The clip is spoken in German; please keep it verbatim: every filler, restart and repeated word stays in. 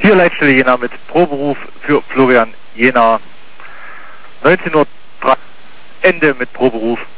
Hier Leitstelle Jena mit Proberuf für Florian Jena. neunzehn Uhr drei, Ende mit Proberuf.